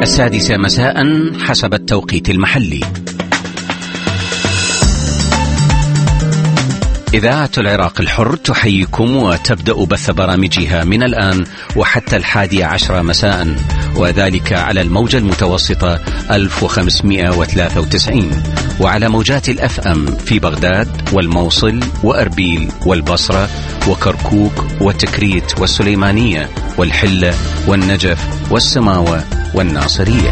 السادسة مساء حسب التوقيت المحلي. إذاعة العراق الحر تحييكم وتبدأ بث برامجها من الآن وحتى 11 مساء، وذلك على الموجة المتوسطة 1593، وعلى موجات الأفأم في بغداد والموصل وأربيل والبصرة وكركوك وتكريت والسليمانية والحلة والنجف والسماوة والناصرية.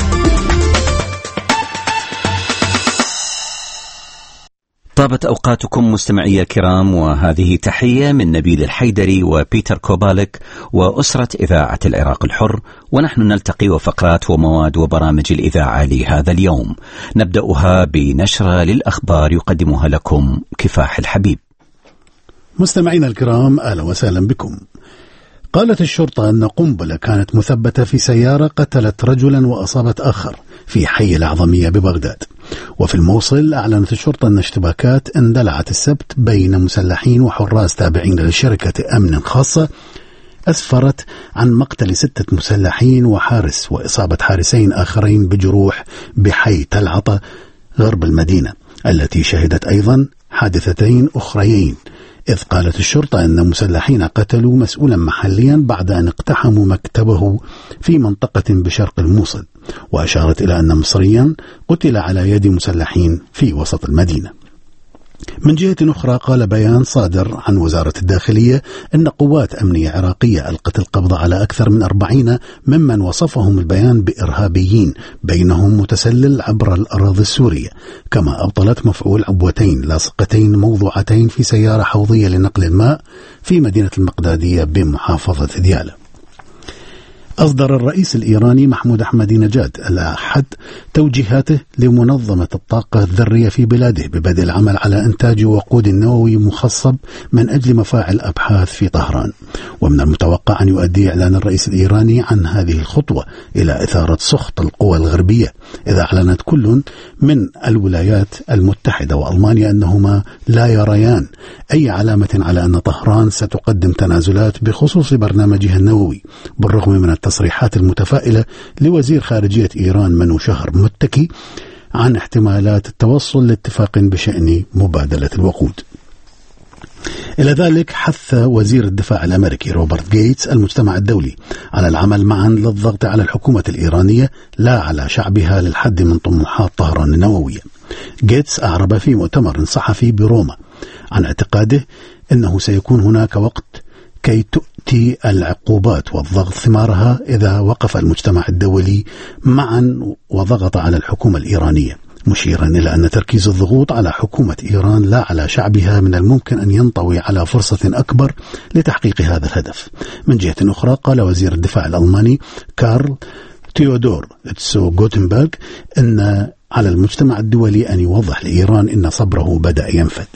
طابت أوقاتكم مستمعي الكرام، وهذه تحية من نبيل الحيدري وبيتر كوبالك وأسرة إذاعة العراق الحر، ونحن نلتقي وفقرات ومواد وبرامج الإذاعة لهذا اليوم. نبدأها بنشرة للأخبار يقدمها لكم كفاح الحبيب. مستمعينا الكرام، أهلا وسهلا بكم. قالت الشرطة أن قنبلة كانت مثبتة في سيارة قتلت رجلا وأصابت آخر في حي الأعظمية ببغداد. وفي الموصل أعلنت الشرطة أن اشتباكات اندلعت السبت بين مسلحين وحراس تابعين لشركة أمن خاصة أسفرت عن مقتل 6 مسلحين وحارس وإصابة حارسين آخرين بجروح بحي تل عطا غرب المدينة، التي شهدت أيضا حادثتين أخريين، إذ قالت الشرطة أن مسلحين قتلوا مسؤولا محليا بعد أن اقتحموا مكتبه في منطقة بشرق الموصل، وأشارت إلى أن مصريا قتل على يد مسلحين في وسط المدينة. من جهة أخرى، قال بيان صادر عن وزارة الداخلية أن قوات أمنية عراقية ألقت القبض على أكثر من 40 ممن وصفهم البيان بإرهابيين، بينهم متسلل عبر الأراضي السورية، كما أبطلت مفعول عبوتين لاصقتين موضوعتين في سيارة حوضية لنقل الماء في مدينة المقدادية بمحافظة ديالى. أصدر الرئيس الإيراني محمود أحمدي نجاد الأحد توجيهاته لمنظمة الطاقة الذرية في بلاده ببدء العمل على إنتاج وقود نووي مخصب من أجل مفاعل أبحاث في طهران. ومن المتوقع أن يؤدي إعلان الرئيس الإيراني عن هذه الخطوة إلى إثارة سخط القوى الغربية، إذا أعلنت كل من الولايات المتحدة وألمانيا أنهما لا يريان أي علامة على أن طهران ستقدم تنازلات بخصوص برنامجها النووي، بالرغم من التصريحات المتفائلة لوزير خارجية إيران منو شهر متكي عن احتمالات التوصل لاتفاق بشأن مبادلة الوقود. إلى ذلك حث وزير الدفاع الأمريكي روبرت جيتس المجتمع الدولي على العمل معا للضغط على الحكومة الإيرانية لا على شعبها للحد من طموحات طهران النووية. جيتس أعرب في مؤتمر صحفي بروما عن اعتقاده أنه سيكون هناك وقت كي تؤتي العقوبات والضغط ثمارها إذا وقف المجتمع الدولي معا وضغط على الحكومة الإيرانية، مشيرا إلى أن تركيز الضغوط على حكومة إيران لا على شعبها من الممكن أن ينطوي على فرصة أكبر لتحقيق هذا الهدف. من جهة أخرى، قال وزير الدفاع الألماني كارل تيودور تسو غوتنبرغ أن على المجتمع الدولي أن يوضح لإيران أن صبره بدأ ينفد.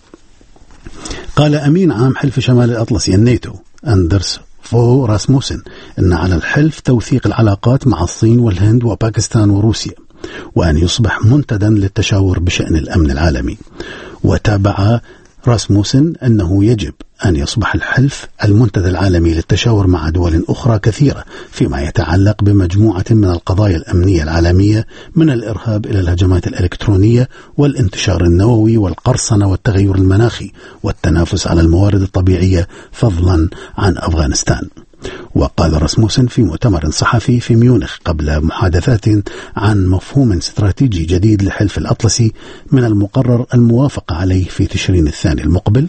قال أمين عام حلف شمال الأطلسي الناتو أندرس فو راسموسن أن على الحلف توثيق العلاقات مع الصين والهند وباكستان وروسيا، وأن يصبح منتدى للتشاور بشأن الأمن العالمي. وتابع راسموسن أنه يجب أن يصبح الحلف المنتدى العالمي للتشاور مع دول أخرى كثيرة فيما يتعلق بمجموعة من القضايا الأمنية العالمية، من الإرهاب إلى الهجمات الإلكترونية والانتشار النووي والقرصنة والتغير المناخي والتنافس على الموارد الطبيعية فضلا عن أفغانستان. وقال راسموسن في مؤتمر صحفي في ميونخ قبل محادثات عن مفهوم استراتيجي جديد لحلف الأطلسي من المقرر الموافقة عليه في تشرين الثاني المقبل: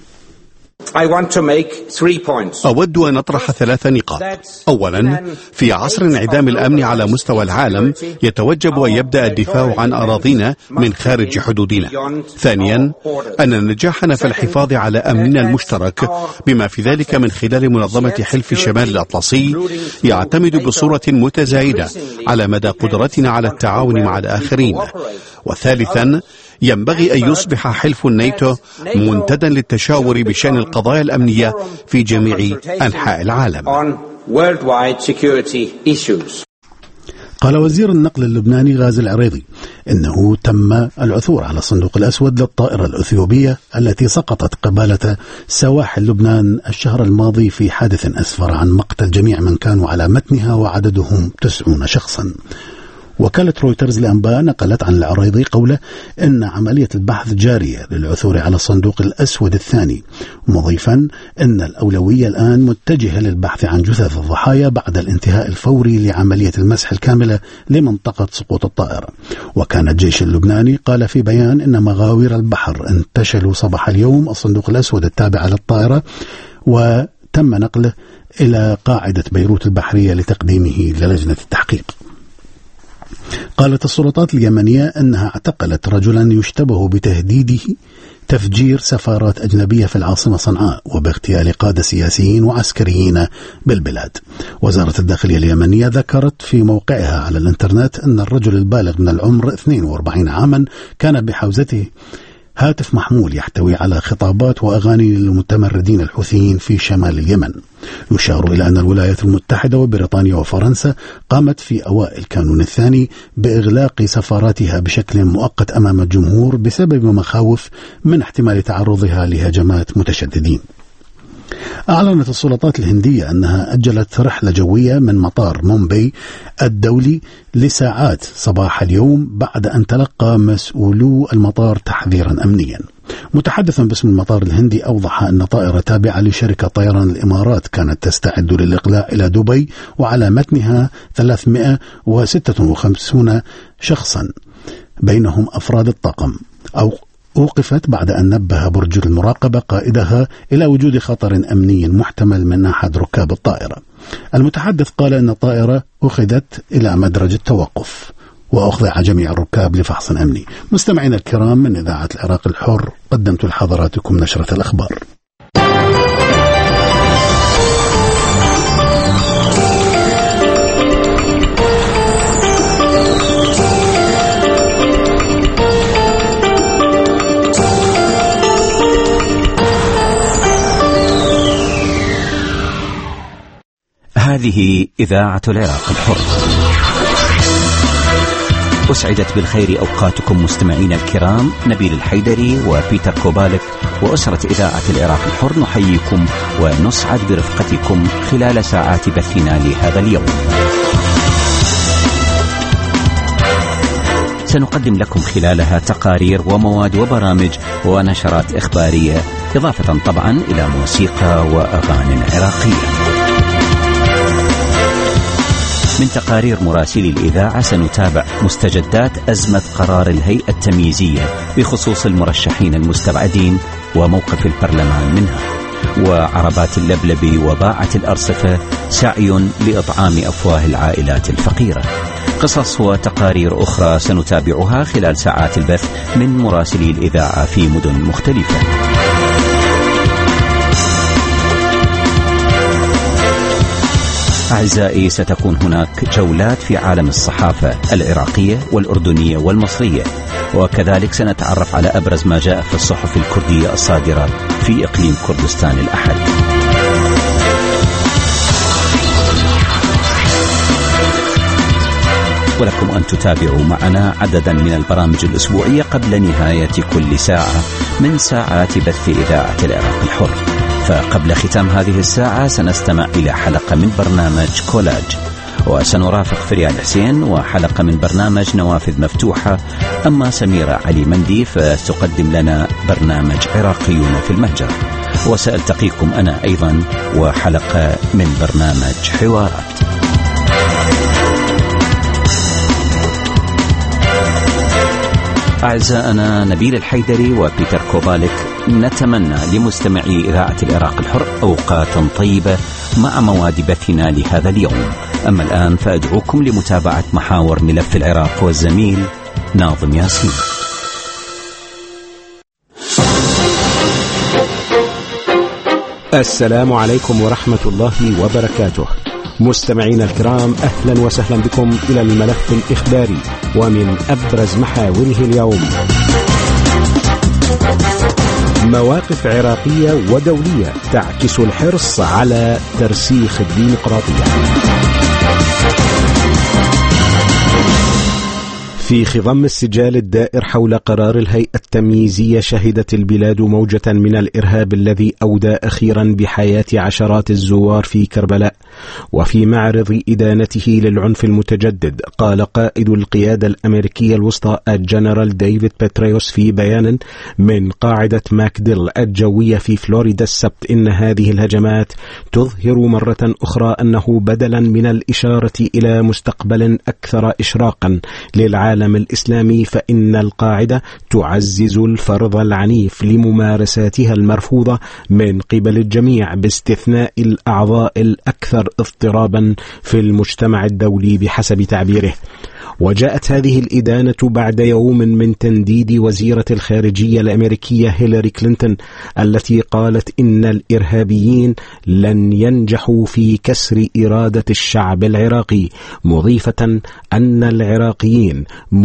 أود أن أطرح 3 نقاط. أولا، في عصر انعدام الأمن على مستوى العالم يتوجب أن يبدأ الدفاع عن أراضينا من خارج حدودنا. ثانيا، أن نجاحنا في الحفاظ على أمننا المشترك بما في ذلك من خلال منظمة حلف شمال الأطلسي يعتمد بصورة متزايدة على مدى قدرتنا على التعاون مع الآخرين. وثالثا، ينبغي أن يصبح حلف الناتو منتدى للتشاور بشأن القضايا الأمنية في جميع أنحاء العالم. قال وزير النقل اللبناني غازي العريضي إنه تم العثور على الصندوق الأسود للطائرة الأثيوبية التي سقطت قبالة سواحل لبنان الشهر الماضي في حادث أسفر عن مقتل جميع من كانوا على متنها وعددهم 90 شخصا. وكالة رويترز لأنباء نقلت عن العريضي قوله إن عملية البحث جارية للعثور على الصندوق الأسود الثاني، مضيفا إن الأولوية الآن متجهة للبحث عن جثث الضحايا بعد الانتهاء الفوري لعملية المسح الكاملة لمنطقة سقوط الطائرة. وكان الجيش اللبناني قال في بيان إن مغاوير البحر انتشلوا صباح اليوم الصندوق الأسود التابع للطائرة، وتم نقله إلى قاعدة بيروت البحرية لتقديمه للجنة التحقيق. قالت السلطات اليمنية أنها اعتقلت رجلا يشتبه بتهديده تفجير سفارات أجنبية في العاصمة صنعاء وباغتيال قادة سياسيين وعسكريين بالبلاد. وزارة الداخلية اليمنية ذكرت في موقعها على الانترنت أن الرجل البالغ من العمر 42 عاما كان بحوزته هاتف محمول يحتوي على خطابات وأغاني للمتمردين الحوثيين في شمال اليمن. يشار إلى أن الولايات المتحدة وبريطانيا وفرنسا قامت في أوائل كانون الثاني بإغلاق سفاراتها بشكل مؤقت أمام الجمهور بسبب مخاوف من احتمال تعرضها لهجمات متشددين. أعلنت السلطات الهندية أنها أجلت رحلة جوية من مطار مومباي الدولي لساعات صباح اليوم بعد أن تلقى مسؤولو المطار تحذيرا أمنيا. متحدثا باسم المطار الهندي أوضح أن طائرة تابعة لشركة طيران الإمارات كانت تستعد للإقلاع إلى دبي وعلى متنها 356 شخصا بينهم أفراد الطاقم أوقفت بعد أن نبه برج المراقبة قائدها إلى وجود خطر أمني محتمل من أحد ركاب الطائرة. المتحدث قال أن الطائرة أخذت إلى مدرج التوقف وأخضع جميع الركاب لفحص أمني. مستمعينا الكرام، من إذاعة العراق الحر قدمت لحضراتكم نشرة الأخبار. هذه إذاعة العراق الحر. أسعدت بالخير أوقاتكم مستمعين الكرام. نبيل الحيدري وبيتر كوبالك وأسرة إذاعة العراق الحر نحييكم ونسعد برفقتكم خلال ساعات بثنا لهذا اليوم. سنقدم لكم خلالها تقارير ومواد وبرامج ونشرات إخبارية، إضافة طبعا إلى موسيقى وأغاني عراقية. من تقارير مراسلي الإذاعة سنتابع مستجدات أزمة قرار الهيئة التمييزية بخصوص المرشحين المستبعدين وموقف البرلمان منها، وعربات اللبلبي وباعة الأرصفة سعي لإطعام أفواه العائلات الفقيرة. قصص وتقارير أخرى سنتابعها خلال ساعات البث من مراسلي الإذاعة في مدن مختلفة. أعزائي، ستكون هناك جولات في عالم الصحافة العراقية والأردنية والمصرية، وكذلك سنتعرف على أبرز ما جاء في الصحف الكردية الصادرة في إقليم كردستان الأحد. ولكم أن تتابعوا معنا عددا من البرامج الأسبوعية قبل نهاية كل ساعة من ساعات بث إذاعة العراق الحر. فقبل ختام هذه الساعة سنستمع إلى حلقة من برنامج كولاج، وسنرافق فريال حسين وحلقة من برنامج نوافذ مفتوحة. أما سميرة علي مندي فتقدم لنا برنامج عراقيون في المهجر، وسألتقيكم أنا أيضا وحلقة من برنامج حوارات. أعزائنا نبيل الحيدري وبيتر كوبالك نتمنى لمستمعي إذاعة العراق الحر أوقاتا طيبة مع مواد بثنا لهذا اليوم. أما الآن فأدعوكم لمتابعة محاور ملف العراق والزميل ناظم ياسين. السلام عليكم ورحمة الله وبركاته. مستمعين الكرام، أهلا وسهلا بكم إلى الملف الإخباري ومن أبرز محاوره اليوم. مواقف عراقية ودولية تعكس الحرص على ترسيخ الديمقراطية. في خضم السجال الدائر حول قرار الهيئة التمييزية، شهدت البلاد موجة من الإرهاب الذي أودى أخيرا بحياة عشرات الزوار في كربلاء. وفي معرض إدانته للعنف المتجدد، قال قائد القيادة الأمريكية الوسطى الجنرال ديفيد بيتريوس في بيان من قاعدة ماكديل الجوية في فلوريدا السبت إن هذه الهجمات تظهر مرة أخرى أنه بدلا من الإشارة إلى مستقبل أكثر إشراقا للعالم الإسلامي، فإن القاعدة تعزز الفرض العنيف لممارساتها المرفوضة من قبل الجميع باستثناء الأعضاء الأكثر اضطرابا في المجتمع الدولي بحسب تعبيره. وجاءت هذه الإدانة بعد يوم من تنديد وزيرة الخارجية الأمريكية هيلاري كلينتون التي قالت إن الإرهابيين لن ينجحوا في كسر إرادة الشعب العراقي، مضيفة أن العراقيين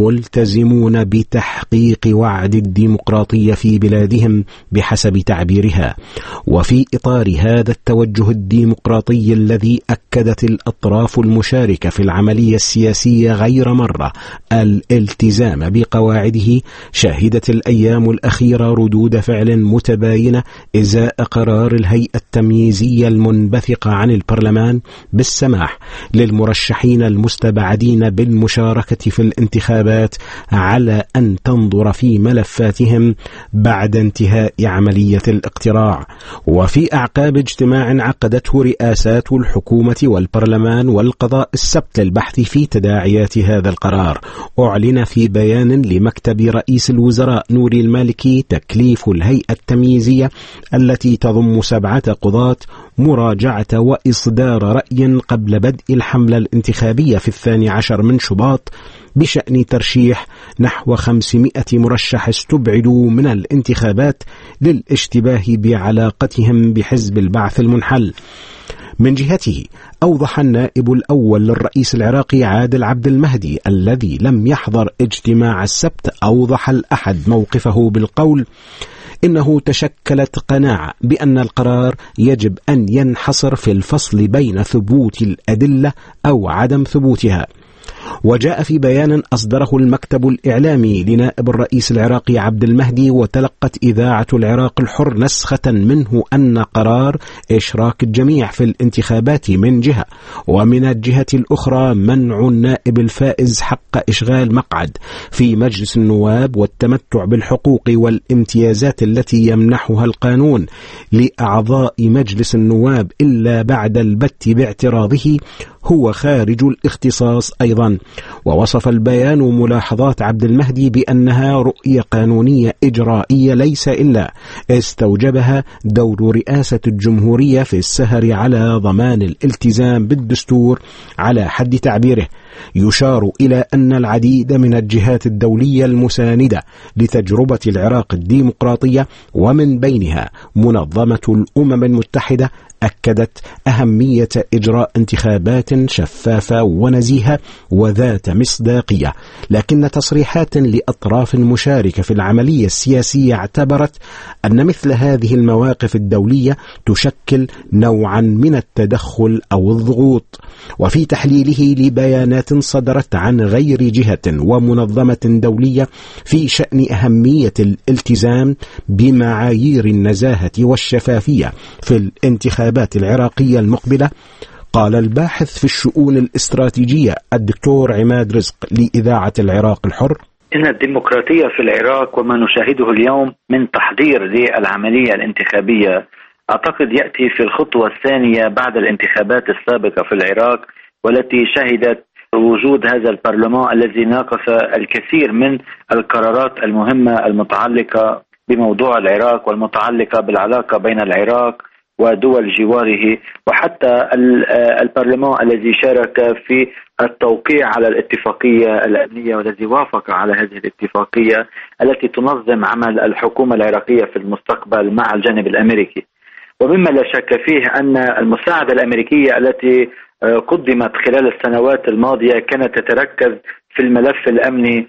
ملتزمون بتحقيق وعد الديمقراطية في بلادهم بحسب تعبيرها. وفي إطار هذا التوجه الديمقراطي الذي أكدت الأطراف المشاركة في العملية السياسية غير مرة الالتزام بقواعده، شهدت الأيام الأخيرة ردود فعل متباينة إزاء قرار الهيئة التمييزية المنبثقة عن البرلمان بالسماح للمرشحين المستبعدين بالمشاركة في الانتخابات على أن تنظر في ملفاتهم بعد انتهاء عملية الاقتراع. وفي أعقاب اجتماع عقدته رئاسات الحكومة والبرلمان والقضاء السبت للبحث في تداعيات هذا القرار، أعلن في بيان لمكتب رئيس الوزراء نوري المالكي تكليف الهيئة التمييزية التي تضم 7 قضاة مراجعة وإصدار رأي قبل بدء الحملة الانتخابية في 12 من شباط بشأن ترشيح نحو 500 مرشح استبعدوا من الانتخابات للاشتباه بعلاقتهم بحزب البعث المنحل. من جهته أوضح النائب الأول للرئيس العراقي عادل عبد المهدي الذي لم يحضر اجتماع السبت، أوضح الأحد موقفه بالقول إنه تشكلت قناعة بأن القرار يجب أن ينحصر في الفصل بين ثبوت الأدلة أو عدم ثبوتها. وجاء في بيان أصدره المكتب الإعلامي لنائب الرئيس العراقي عبد المهدي، وتلقت إذاعة العراق الحر نسخة منه أن قرار إشراك الجميع في الانتخابات من جهة، ومن الجهة الأخرى منع النائب الفائز حق إشغال مقعد في مجلس النواب والتمتع بالحقوق والامتيازات التي يمنحها القانون لأعضاء مجلس النواب إلا بعد البت باعتراضه هو خارج الاختصاص أيضا. ووصف البيان ملاحظات عبد المهدي بأنها رؤية قانونية إجرائية ليس إلا استوجبها دور رئاسة الجمهورية في السهر على ضمان الالتزام بالدستور على حد تعبيره. يشار إلى أن العديد من الجهات الدولية المساندة لتجربة العراق الديمقراطية ومن بينها منظمة الأمم المتحدة أكدت أهمية إجراء انتخابات شفافة ونزيهة وذات مصداقية، لكن تصريحات لأطراف مشاركة في العملية السياسية اعتبرت أن مثل هذه المواقف الدولية تشكل نوعا من التدخل أو الضغوط. وفي تحليله لبيانات صدرت عن غير جهة ومنظمة دولية في شأن أهمية الالتزام بمعايير النزاهة والشفافية في الانتخابات العراقية المقبلة، قال الباحث في الشؤون الاستراتيجية الدكتور عماد رزق لإذاعة العراق الحر: إن الديمقراطية في العراق وما نشاهده اليوم من تحضير للعملية الانتخابية أعتقد يأتي في الخطوة الثانية بعد الانتخابات السابقة في العراق، والتي شهدت وجود هذا البرلمان الذي ناقش الكثير من القرارات المهمة المتعلقة بموضوع العراق والمتعلقة بالعلاقة بين العراق ودول جواره، وحتى البرلمان الذي شارك في التوقيع على الاتفاقية الأمنية والذي وافق على هذه الاتفاقية التي تنظم عمل الحكومة العراقية في المستقبل مع الجانب الأمريكي. ومما لا شك فيه أن المساعدة الأمريكية التي قدمت خلال السنوات الماضية كانت تتركز في الملف الأمني،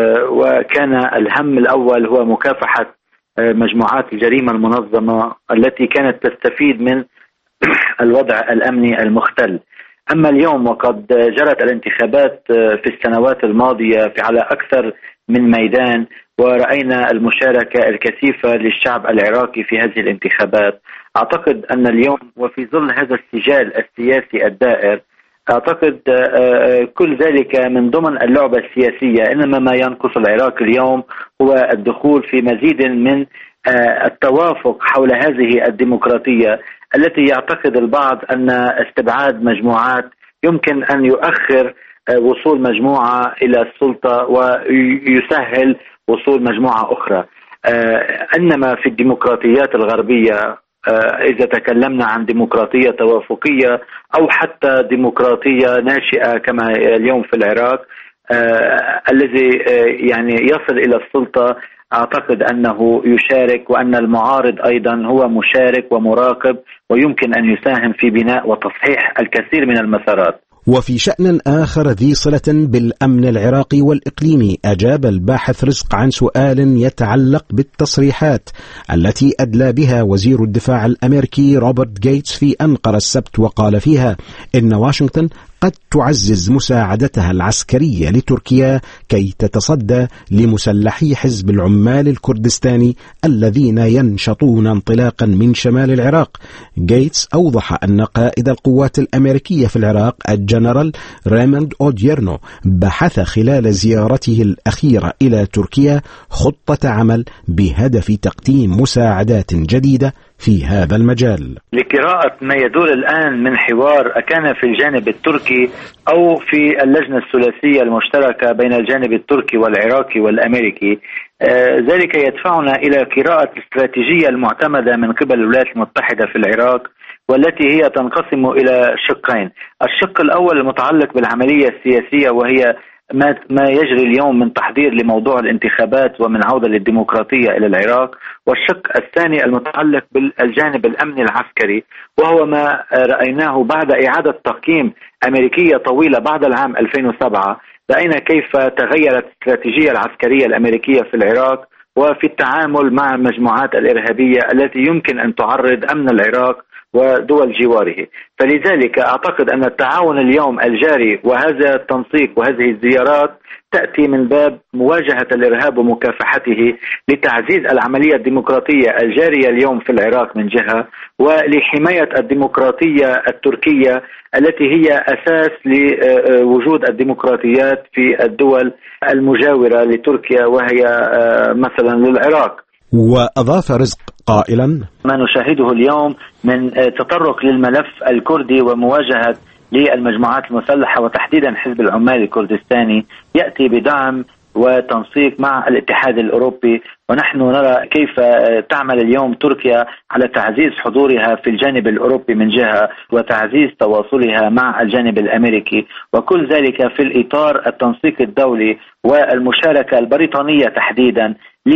وكان الهم الأول هو مكافحة مجموعات الجريمة المنظمة التي كانت تستفيد من الوضع الأمني المختل. أما اليوم وقد جرت الانتخابات في السنوات الماضية على أكثر من ميدان، ورأينا المشاركة الكثيفة للشعب العراقي في هذه الانتخابات، أعتقد أن اليوم وفي ظل هذا السجال السياسي الدائر، أعتقد كل ذلك من ضمن اللعبة السياسية. إنما ما ينقص العراق اليوم هو الدخول في مزيد من التوافق حول هذه الديمقراطية التي يعتقد البعض أن استبعاد مجموعات يمكن أن يؤخر وصول مجموعة إلى السلطة ويسهل وصول مجموعة أخرى. إنما في الديمقراطيات الغربية، إذا تكلمنا عن ديمقراطية توافقية أو حتى ديمقراطية ناشئة كما اليوم في العراق، الذي يعني يصل إلى السلطة، أعتقد أنه يشارك، وأن المعارض أيضا هو مشارك ومراقب ويمكن أن يساهم في بناء وتصحيح الكثير من المسارات. وفي شأن آخر ذي صلة بالأمن العراقي والإقليمي، أجاب الباحث رزق عن سؤال يتعلق بالتصريحات التي أدلى بها وزير الدفاع الأمريكي روبرت جيتس في أنقرة السبت، وقال فيها إن واشنطن قد تعزز مساعدتها العسكرية لتركيا كي تتصدى لمسلحي حزب العمال الكردستاني الذين ينشطون انطلاقا من شمال العراق. جيتس أوضح أن قائد القوات الأمريكية في العراق الجنرال ريموند أوديرنو بحث خلال زيارته الأخيرة إلى تركيا خطة عمل بهدف تقديم مساعدات جديدة في هذا المجال. لقراءة ما يدور الآن من حوار كان في الجانب التركي أو في اللجنة الثلاثية المشتركة بين الجانب التركي والعراقي والأمريكي، ذلك يدفعنا إلى قراءة الاستراتيجية المعتمدة من قبل الولايات المتحدة في العراق، والتي هي تنقسم إلى شقين. الشق الأول المتعلق بالعملية السياسية، وهي ما يجري اليوم من تحضير لموضوع الانتخابات ومن عودة للديمقراطية إلى العراق، والشق الثاني المتعلق بالجانب الأمني العسكري، وهو ما رأيناه بعد إعادة تقييم أمريكية طويلة بعد العام 2007. رأينا كيف تغيرت الاستراتيجية العسكرية الأمريكية في العراق وفي التعامل مع المجموعات الإرهابية التي يمكن أن تعرض أمن العراق ودول جواره. فلذلك أعتقد أن التعاون اليوم الجاري وهذا التنسيق وهذه الزيارات تأتي من باب مواجهة الإرهاب ومكافحته، لتعزيز العملية الديمقراطية الجارية اليوم في العراق من جهة، ولحماية الديمقراطية التركية التي هي أساس لوجود الديمقراطيات في الدول المجاورة لتركيا وهي مثلا للعراق. وأضاف رزق قائلا: ما نشاهده اليوم من تطرق للملف الكردي ومواجهة للمجموعات المسلحة وتحديدا حزب العمال الكردستاني يأتي بدعم وتنسيق مع الاتحاد الأوروبي، ونحن نرى كيف تعمل اليوم تركيا على تعزيز حضورها في الجانب الأوروبي من جهة وتعزيز تواصلها مع الجانب الأمريكي، وكل ذلك في الإطار التنسيق الدولي والمشاركة البريطانية تحديدا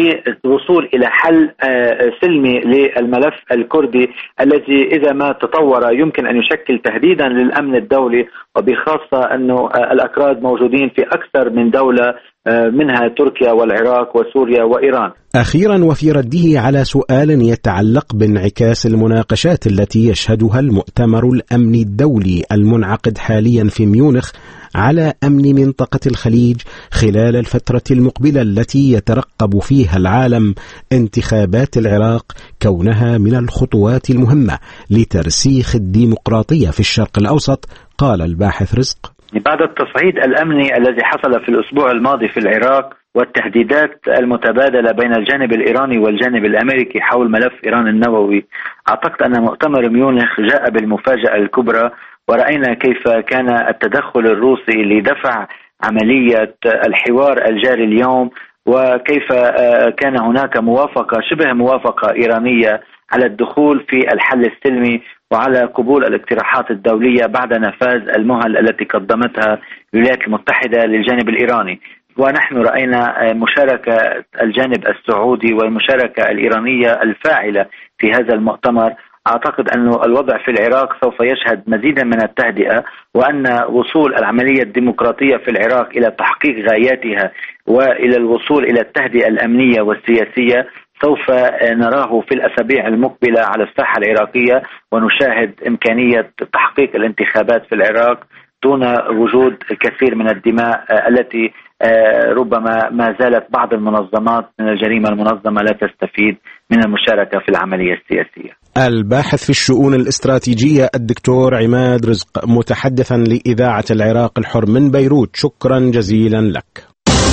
للوصول إلى حل سلمي للملف الكردي الذي إذا ما تطور يمكن أن يشكل تهديدا للأمن الدولي، وبخاصة أنه الأكراد موجودين في أكثر من دولة منها تركيا والعراق وسوريا وإيران. أخيرا، وفي رده على سؤال يتعلق بانعكاس المناقشات التي يشهدها المؤتمر الأمني الدولي المنعقد حاليا في ميونخ على أمن منطقة الخليج خلال الفترة المقبلة التي يترقب فيها العالم انتخابات العراق، كونها من الخطوات المهمة لترسيخ الديمقراطية في الشرق الأوسط، قال الباحث رزق: بعد التصعيد الأمني الذي حصل في الأسبوع الماضي في العراق والتهديدات المتبادلة بين الجانب الإيراني والجانب الأمريكي حول ملف إيران النووي، أعتقد أن مؤتمر ميونخ جاء بالمفاجأة الكبرى، ورأينا كيف كان التدخل الروسي لدفع عملية الحوار الجاري اليوم، وكيف كان هناك موافقة شبه موافقة إيرانية على الدخول في الحل السلمي وعلى قبول الاقتراحات الدولية بعد نفاذ المهل التي قدمتها الولايات المتحدة للجانب الإيراني. ونحن رأينا مشاركة الجانب السعودي والمشاركة الإيرانية الفاعلة في هذا المؤتمر. أعتقد أن الوضع في العراق سوف يشهد مزيدا من التهدئة، وأن وصول العملية الديمقراطية في العراق إلى تحقيق غاياتها وإلى الوصول إلى التهدئة الأمنية والسياسية سوف نراه في الأسابيع المقبلة على الساحة العراقية، ونشاهد إمكانية تحقيق الانتخابات في العراق دون وجود الكثير من الدماء التي ربما ما زالت بعض المنظمات من الجريمة المنظمة لا تستفيد من المشاركة في العملية السياسية. الباحث في الشؤون الاستراتيجية الدكتور عماد رزق، متحدثا لإذاعة العراق الحر من بيروت، شكرا جزيلا لك.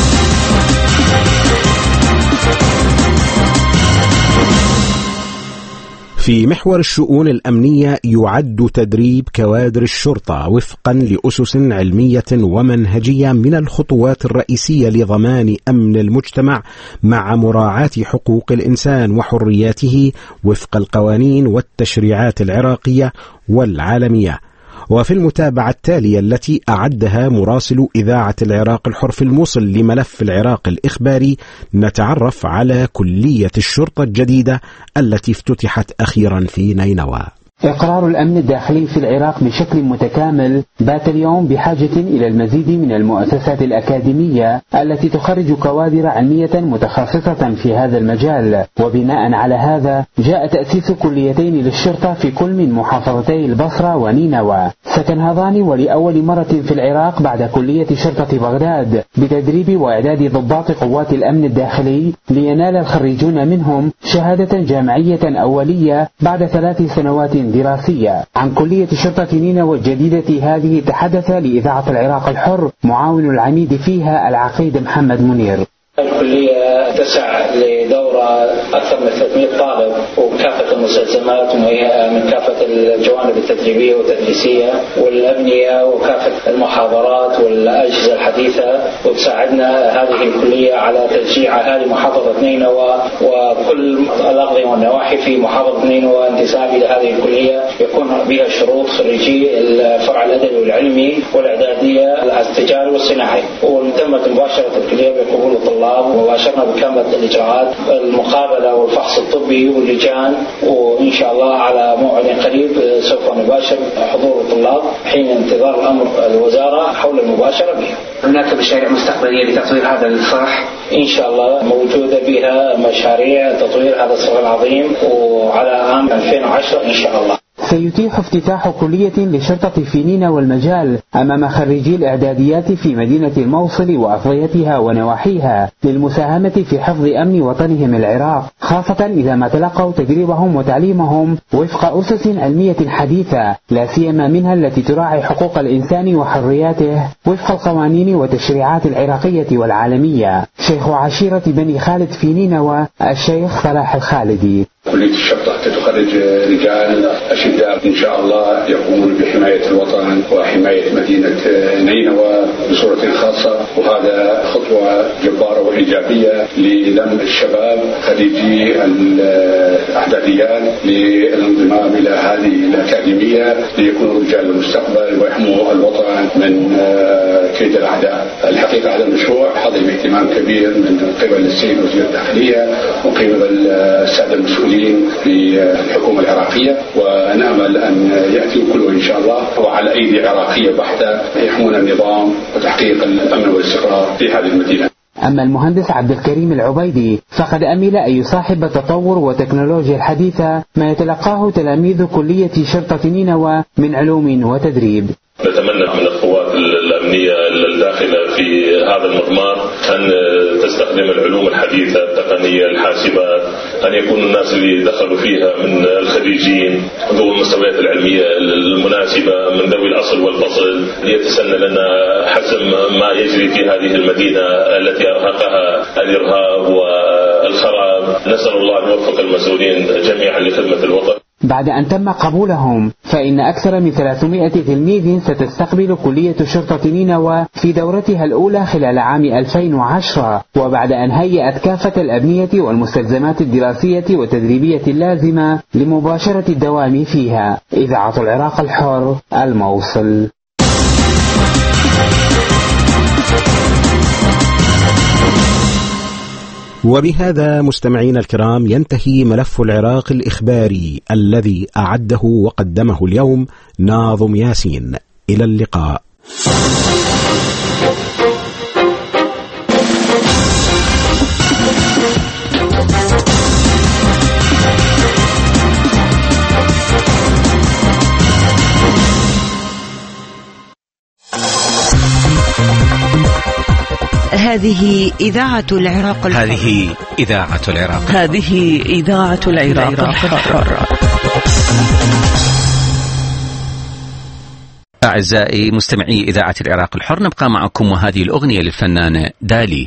في محور الشؤون الأمنية، يعد تدريب كوادر الشرطة وفقا لأسس علمية ومنهجية من الخطوات الرئيسية لضمان أمن المجتمع مع مراعاة حقوق الإنسان وحرياته وفق القوانين والتشريعات العراقية والعالمية. وفي المتابعة التالية التي أعدها مراسل إذاعة العراق الحر في الموصل لملف العراق الإخباري، نتعرف على كلية الشرطة الجديدة التي افتتحت أخيرا في نينوى. إقرار الأمن الداخلي في العراق بشكل متكامل بات اليوم بحاجة إلى المزيد من المؤسسات الأكاديمية التي تخرج كوادر علمية متخصصة في هذا المجال، وبناء على هذا جاء تأسيس كليتين للشرطة في كل من محافظتي البصرة ونينوى، ستنهضان ولأول مرة في العراق بعد كلية شرطة بغداد بتدريب وإعداد ضباط قوات الأمن الداخلي، لينال الخريجون منهم شهادة جامعية أولية بعد 3 سنوات دراسية. عن كلية شرطة نينوى الجديدة هذه تحدث لإذاعة العراق الحر معاون العميد فيها العقيد محمد منير. الكلية تسع لدورة أكثر من 300 طالب، وكافة المستلزمات مهيئة من كافة الجوانب التدريبية والتدريسية والأبنية وكافة المحاضرات والأجهزة الحديثة، وتساعدنا هذه الكلية على تشجيع أهالي محافظة نينوى وكل الأقضية والنواحي في محافظة نينوى انتساب إلى هذه الكلية يكون بها شروط خريجي الفرع الأدبي والعلمي والإعدادية التجاري والصناعي، وتمت مباشرة الكلية بقبول الطلاب، وباشرنا بكامل الإجراءات المقابلة والفحص الطبي واللجان، وإن شاء الله على موعد قريب سوف نباشر حضور الطلاب حين انتظار الأمر الوزارة حول المباشرة بها. هناك مشاريع مستقبلية لتطوير هذا الصرح إن شاء الله موجودة بها مشاريع تطوير هذا الصرح العظيم، وعلى عام 2010 إن شاء الله سيتيح افتتاح كلية للشرطة في نينوى والمجال أمام خريجي الإعداديات في مدينة الموصل وأفضيتها ونواحيها للمساهمة في حفظ أمن وطنهم العراق، خاصة إذا ما تلقوا تدريبهم وتعليمهم وفق أسس علمية حديثة، لا سيما منها التي تراعي حقوق الإنسان وحرياته وفق القوانين والتشريعات العراقية والعالمية. شيخ عشيرة بني خالد في نينوى الشيخ صلاح الخالدي. كلية الشرطة تخرج رجال أشداء إن شاء الله يقومون بحماية الوطن وحماية مدينة نينوى بصورة خاصة، وهذا خطوة جبارة وإيجابية للم الشباب خريجي الإعداديات للانضمام إلى هذه الأكاديمية ليكونوا رجال المستقبل ويحموا الوطن من كيد الأعداء. الحقيقة هذا المشروع حظي باهتمام كبير من قبل السيد وزير الداخلية وقبل السادة المسؤولين في الحكومة العراقية، ونأمل أن يأتي كله إن شاء الله وعلى أيدي عراقية بحتة يحمون النظام وتحقيق الأمن والاستقرار في هذه المدينة. أما المهندس عبد الكريم العبيدي فقد أمل أن يصاحب التطور والتكنولوجيا الحديثة ما يتلقاه تلاميذ كلية شرطة نينوى من علوم وتدريب. نتمنى من القوات الأمنية الداخلة في هذا المضمار أن تستخدم العلوم الحديثة التقنية الحاسبات، أن يكون الناس اللي دخلوا فيها من الخريجين ذو المستويات العلمية المناسبة من ذوي الأصل والفصل ليتسنى لنا حسم ما يجري في هذه المدينة التي أرهقها الإرهاب والخراب. نسأل الله أن يوفق المسؤولين جميعا لخدمة الوطن. بعد أن تم قبولهم فإن أكثر من 300 تلميذ ستستقبل كلية شرطة نينوى في دورتها الأولى خلال عام 2010، وبعد أن هيأت كافة الأبنية والمستلزمات الدراسية والتدريبية اللازمة لمباشرة الدوام فيها. إذاعة العراق الحر، الموصل. وبهذا مستمعين الكرام ينتهي ملف العراق الإخباري الذي أعده وقدمه اليوم ناظم ياسين. إلى اللقاء. هذه إذاعة العراق الحر. هذه إذاعة العراق. هذه إذاعة العراق الحر. أعزائي مستمعي إذاعة العراق الحر، نبقى معكم وهذه الأغنية للفنانة دالي.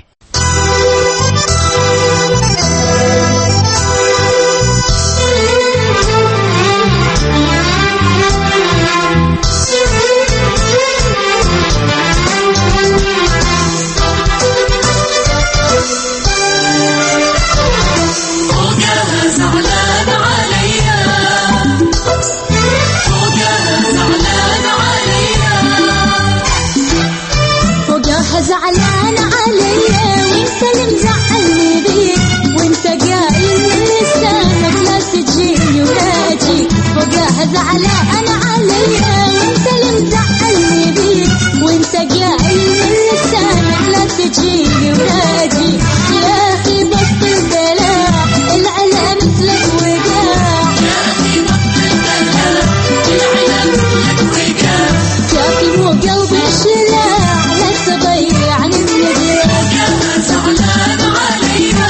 زعلان عليا وانت المزعلني بيك، وانت قايل من لسانك لا تجيني وراجيك. فوقاها زعلان عليا وانت المزعلني بيك، وانت قايل من لسانك لا تجيني وراجيك. يا اخي بطل دلع العلا مثلك وقاع، يا اخي بطل دلع العلا مثلك وقاع. كافي مو قلبي شلاع لا تضيع عني النداء. زعلان عليا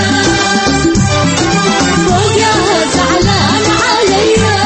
فوقاها زعلان عليا.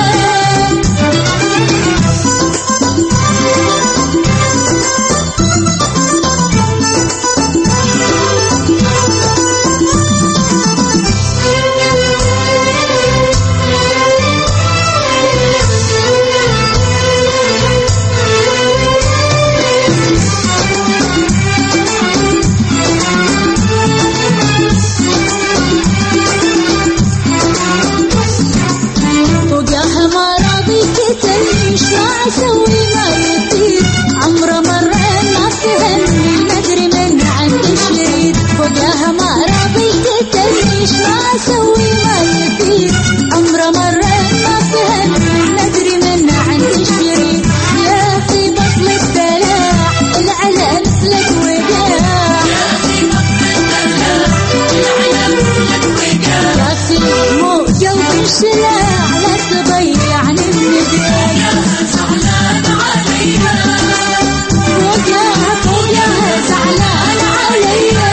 أسوي ما يطير عمره مرة ما فهمني، ما أدري من عند الشريط. فوقاها ما راضي تتنيش، ما أسوي ما يطير عمره مرة ما فهمني، ما أدري من عند الشريط. يا أخي بطل الدلع العلا مثلك وقاع، يا أخي بطل الدلع العلا مثلك وقاع. يا أخي مو قلبي شلاع لا تضيعني النداء. زعلان عليا فوقاها زعلان عليا.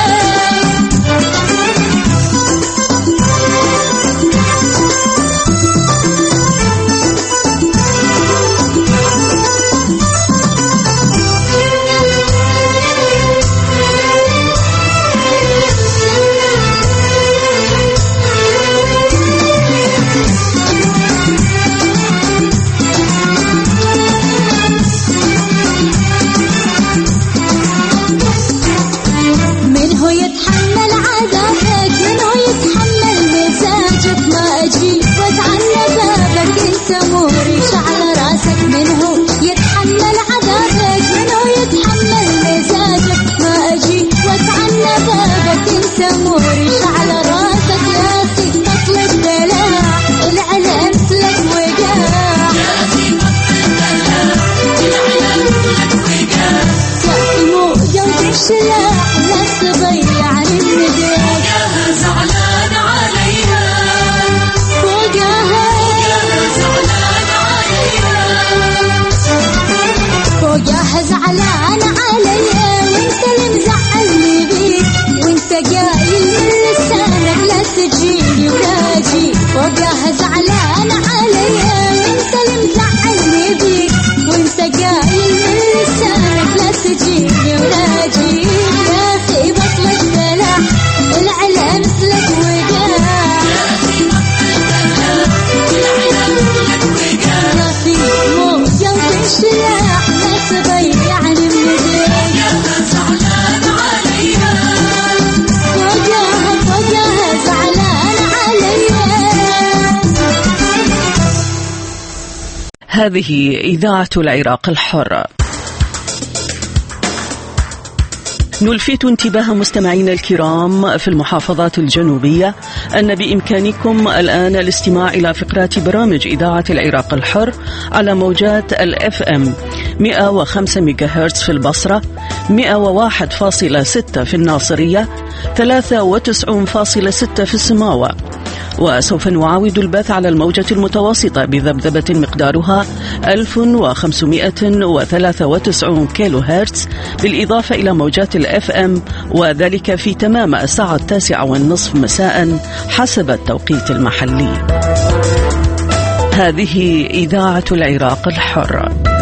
فوقاها زعلان عليا وانت المزعلني بيك، وانت قايل من لسانك لا تجيني وراجيك. يا اخي بطل الدلع العلا مثلك وقاع، يا اخي بطل الدلع العلا مثلك وقاع. يا اخي مو قلبي شلاع لا تضيعني النداء. يا زعلان عليا فوقاها زعلان عليا. هذه إذاعة العراق الحر. نلفت انتباه مستمعينا الكرام في المحافظات الجنوبية أن بإمكانكم الآن الاستماع إلى فقرات برامج إذاعة العراق الحر على موجات الFM 105 ميجاهرتز في البصرة، 101.6 في الناصرية، 93.6 في السماوة، وسوف نعاود البث على الموجة المتوسطة بذبذبة مقدارها 1593 كيلو هرتز، بالإضافة إلى موجات الFM، وذلك في تمام الساعة 9:30 مساء حسب التوقيت المحلي. هذه إذاعة العراق الحر.